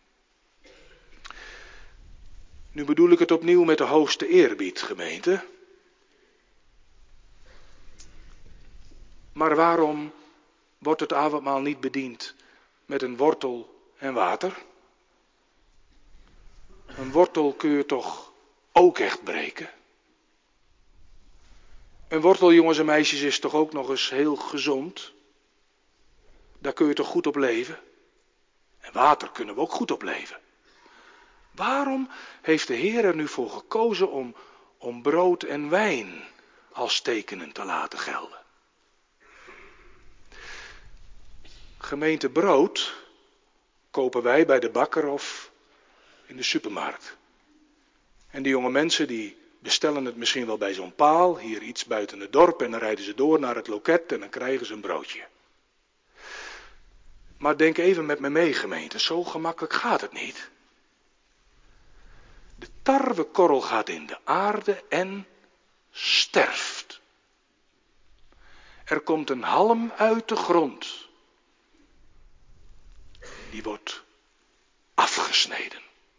Nu bedoel ik het opnieuw met de hoogste eerbied, gemeente. Maar waarom wordt het avondmaal niet bediend met een wortel en water? Een wortel kun je toch ook echt breken? Een wortel, jongens en meisjes, is toch ook nog eens heel gezond? Daar kun je toch goed op leven? En water kunnen we ook goed op leven. Waarom heeft de Heer er nu voor gekozen om, om brood en wijn als tekenen te laten gelden. Gemeente, brood kopen wij bij de bakker of in de supermarkt. En die jonge mensen die bestellen het misschien wel bij zo'n paal, hier iets buiten het dorp, en dan rijden ze door naar het loket en dan krijgen ze een broodje. Maar denk even met me mee, gemeente, zo gemakkelijk gaat het niet. De tarwekorrel gaat in de aarde en sterft. Er komt een halm uit de grond. Die wordt afgesneden.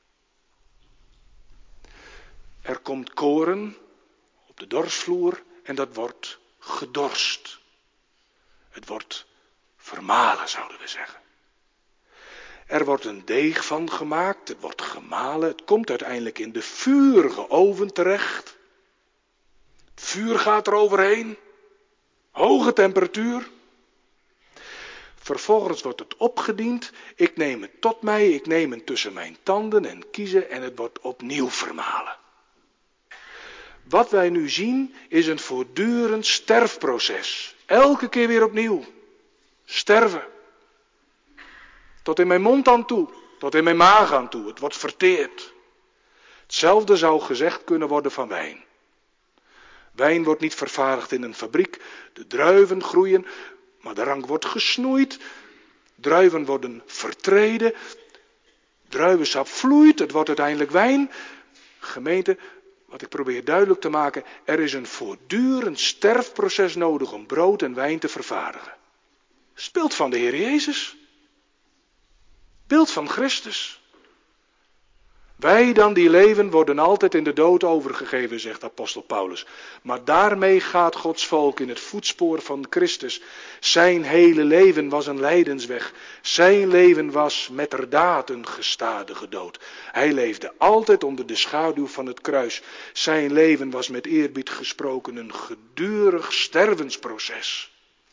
Er komt koren op de dorsvloer en dat wordt gedorst. Het wordt vermalen, zouden we zeggen. Er wordt een deeg van gemaakt, het wordt gemalen, het komt uiteindelijk in de vurige oven terecht. Het vuur gaat er overheen, hoge temperatuur. Vervolgens wordt het opgediend, ik neem het tot mij, ik neem het tussen mijn tanden en kiezen en het wordt opnieuw vermalen. Wat wij nu zien is een voortdurend sterfproces. Elke keer weer opnieuw. Sterven. Tot in mijn mond aan toe. Tot in mijn maag aan toe. Het wordt verteerd. Hetzelfde zou gezegd kunnen worden van wijn. Wijn wordt niet vervaardigd in een fabriek. De druiven groeien, maar de rank wordt gesnoeid. Druiven worden vertreden. Druivensap vloeit, het wordt uiteindelijk wijn. Gemeente, wat ik probeer duidelijk te maken, er is een voortdurend sterfproces nodig om brood en wijn te vervaardigen. Beeld van de Heer Jezus. Beeld van Christus. Wij dan die leven worden altijd in de dood overgegeven, zegt apostel Paulus. Maar daarmee gaat Gods volk in het voetspoor van Christus. Zijn hele leven was een lijdensweg. Zijn leven was metterdaad een gestadige dood. Hij leefde altijd onder de schaduw van het kruis. Zijn leven was met eerbied gesproken een gedurig stervensproces.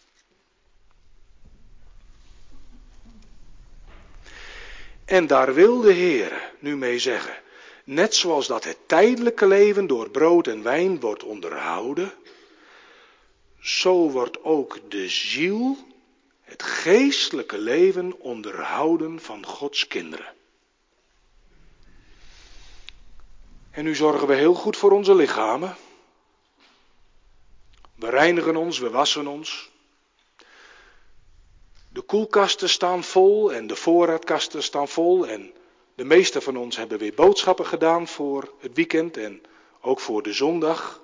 En daar wil de Heer nu mee zeggen, net zoals dat het tijdelijke leven door brood en wijn wordt onderhouden, zo wordt ook de ziel, het geestelijke leven onderhouden van Gods kinderen. En nu zorgen we heel goed voor onze lichamen. We reinigen ons, we wassen ons. De koelkasten staan vol en de voorraadkasten staan vol en de meesten van ons hebben weer boodschappen gedaan voor het weekend en ook voor de zondag.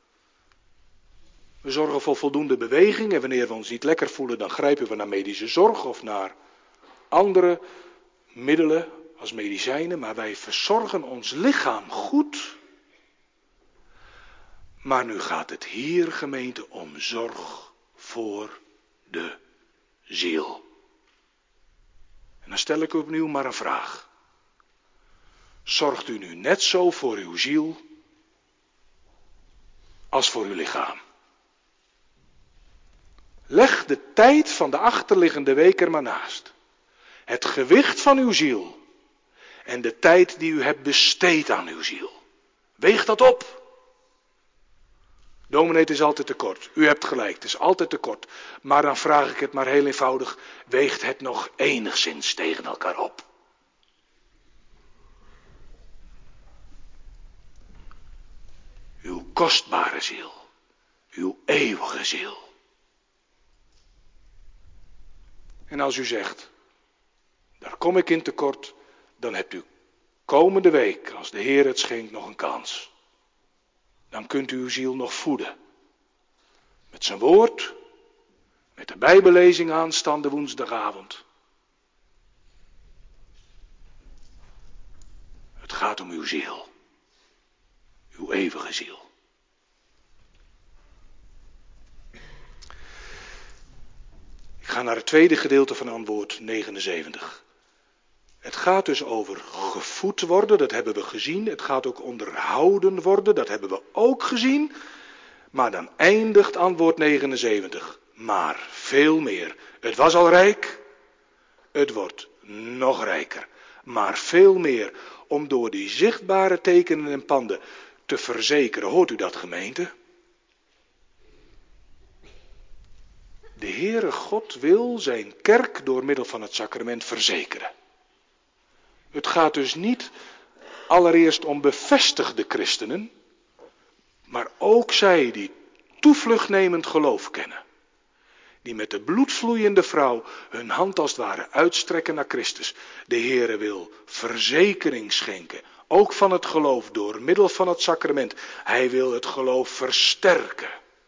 We zorgen voor voldoende beweging en wanneer we ons niet lekker voelen, dan grijpen we naar medische zorg of naar andere middelen als medicijnen, maar wij verzorgen ons lichaam goed. Maar nu gaat het hier, gemeente, om zorg voor de ziel. En dan stel ik u opnieuw maar een vraag. Zorgt u nu net zo voor uw ziel als voor uw lichaam? Leg de tijd van de achterliggende week er maar naast. Het gewicht van uw ziel en de tijd die u hebt besteed aan uw ziel. Weeg dat op. Dominee, het is altijd te kort. U hebt gelijk, het is altijd te kort. Maar dan vraag ik het maar heel eenvoudig. Weegt het nog enigszins tegen elkaar op? Uw kostbare ziel. Uw eeuwige ziel. En als u zegt, daar kom ik in tekort, dan hebt u komende week, als de Heer het schenkt, nog een kans. Dan kunt u uw ziel nog voeden. Met zijn woord, met de bijbellezing aanstaande woensdagavond. Het gaat om uw ziel. Uw eeuwige ziel. Ik ga naar het tweede gedeelte van antwoord negenenzeventig. Het gaat dus over gevoed worden, dat hebben we gezien. Het gaat ook onderhouden worden, dat hebben we ook gezien. Maar dan eindigt antwoord negenenzeventig. Maar veel meer. Het was al rijk. Het wordt nog rijker. Maar veel meer om door die zichtbare tekenen en panden te verzekeren. Hoort u dat, gemeente? De Heere God wil zijn kerk door middel van het sacrament verzekeren. Het gaat dus niet allereerst om bevestigde christenen, maar ook zij die toevluchtnemend geloof kennen. Die met de bloedvloeiende vrouw hun hand als het ware uitstrekken naar Christus. De Heere wil verzekering schenken, ook van het geloof door middel van het sacrament. Hij wil het geloof versterken.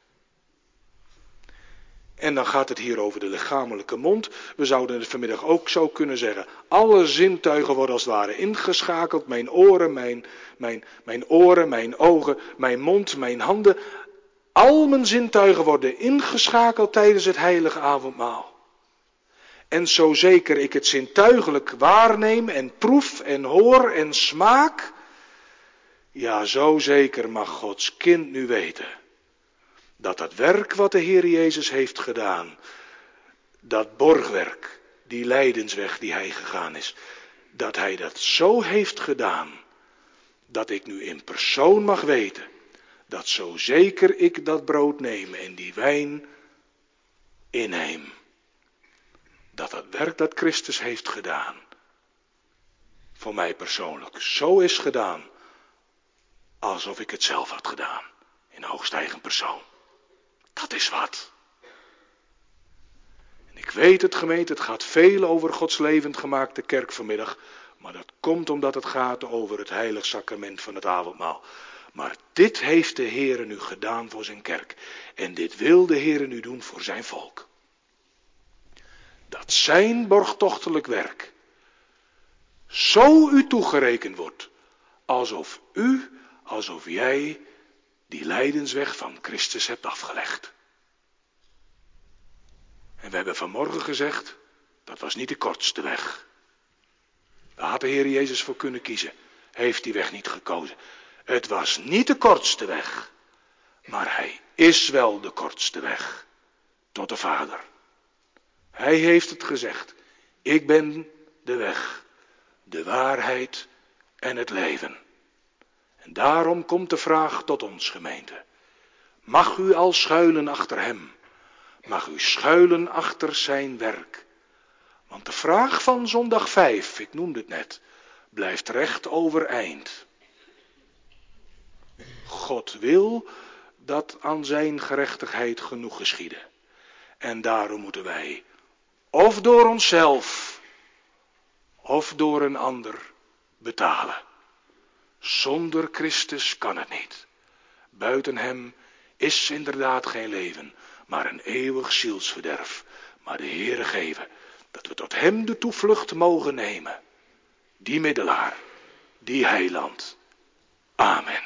En dan gaat het hier over de lichamelijke mond. We zouden het vanmiddag ook zo kunnen zeggen. Alle zintuigen worden als het ware ingeschakeld. Mijn oren, mijn, mijn, mijn oren, mijn ogen, mijn mond, mijn handen. Al mijn zintuigen worden ingeschakeld tijdens het heilige avondmaal. En zo zeker ik het zintuigelijk waarneem en proef en hoor en smaak. Ja, zo zeker mag Gods kind nu weten. Dat het werk wat de Heer Jezus heeft gedaan, dat borgwerk, die lijdensweg die hij gegaan is, dat hij dat zo heeft gedaan, dat ik nu in persoon mag weten, dat zo zeker ik dat brood neem en die wijn inneem, dat het werk dat Christus heeft gedaan, voor mij persoonlijk zo is gedaan, alsof ik het zelf had gedaan, in hoogst eigen persoon. Dat is wat. En ik weet het, gemeente, het gaat veel over Gods levend gemaakte kerk vanmiddag. Maar dat komt omdat het gaat over het heilig sacrament van het avondmaal. Maar dit heeft de Heere nu gedaan voor zijn kerk. En dit wil de Heere nu doen voor zijn volk. Dat zijn borgtochtelijk werk zo u toegerekend wordt. Alsof u, alsof jij die lijdensweg van Christus hebt afgelegd. En we hebben vanmorgen gezegd, dat was niet de kortste weg. Daar had de Heer Jezus voor kunnen kiezen. Heeft die weg niet gekozen. Het was niet de kortste weg. Maar hij is wel de kortste weg. Tot de Vader. Hij heeft het gezegd. Ik ben de weg, de waarheid en het leven. En daarom komt de vraag tot ons, gemeente. Mag u al schuilen achter hem? Mag u schuilen achter zijn werk? Want de vraag van zondag vijf, ik noemde het net, blijft recht overeind. God wil dat aan zijn gerechtigheid genoeg geschiede. En daarom moeten wij, of door onszelf, of door een ander, betalen. Zonder Christus kan het niet. Buiten hem is inderdaad geen leven, maar een eeuwig zielsverderf. Maar de Heere geven dat we tot hem de toevlucht mogen nemen. Die middelaar, die heiland. Amen.